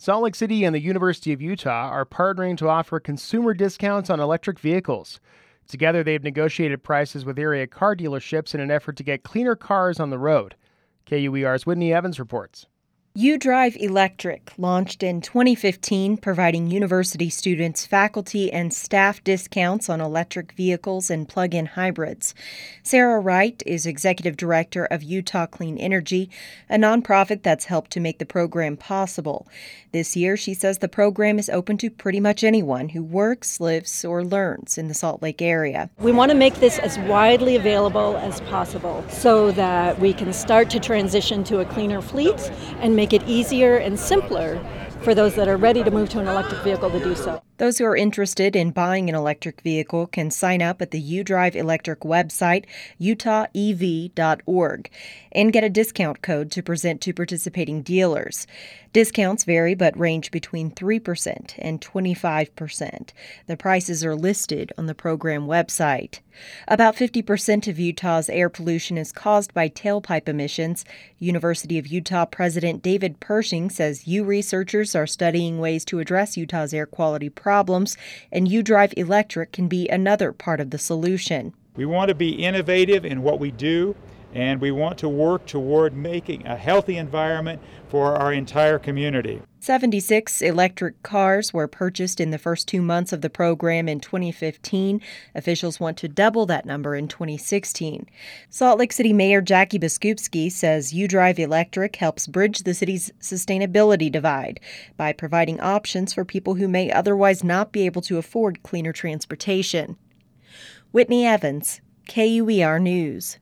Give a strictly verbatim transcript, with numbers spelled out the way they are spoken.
Salt Lake City and the University of Utah are partnering to offer consumer discounts on electric vehicles. Together, they've negotiated prices with area car dealerships in an effort to get cleaner cars on the road. K U E R's Whitney Evans reports. UDrive Electric launched in twenty fifteen, providing university students, faculty, and staff discounts on electric vehicles and plug-in hybrids. Sarah Wright is executive director of Utah Clean Energy, a nonprofit that's helped to make the program possible. This year, she says the program is open to pretty much anyone who works, lives, or learns in the Salt Lake area. We want to make this as widely available as possible so that we can start to transition to a cleaner fleet and make it easier and simpler for those that are ready to move to an electric vehicle to do so. Those who are interested in buying an electric vehicle can sign up at the UDrive Electric website, utah e v dot org, and get a discount code to present to participating dealers. Discounts vary but range between three percent and twenty-five percent. The prices are listed on the program website. About fifty percent of Utah's air pollution is caused by tailpipe emissions. University of Utah President David Pershing says U researchers are studying ways to address Utah's air quality problems, and UDrive Electric can be another part of the solution. We want to be innovative in what we do, and we want to work toward making a healthy environment for our entire community. seventy-six electric cars were purchased in the first two months of the program in twenty fifteen. Officials want to double that number in twenty sixteen. Salt Lake City Mayor Jackie Biskupski says UDrive Electric helps bridge the city's sustainability divide by providing options for people who may otherwise not be able to afford cleaner transportation. Whitney Evans, K U E R News.